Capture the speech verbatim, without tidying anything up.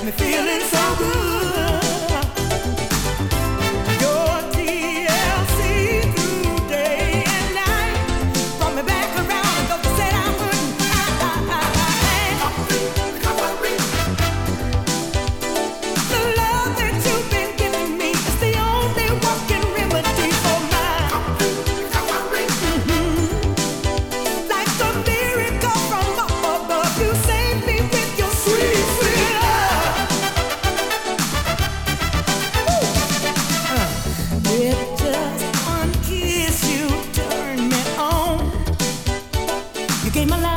me feeling so good. Your T L C through day and night brought me back around, though you said I wouldn't. I, I, I, the love that you've been giving me is the only working remedy for mine. Mm-hmm. Like a miracle from up above, you saved me with your sweet, sweet love. Uh, with just one kiss, you turned me on. You gave my life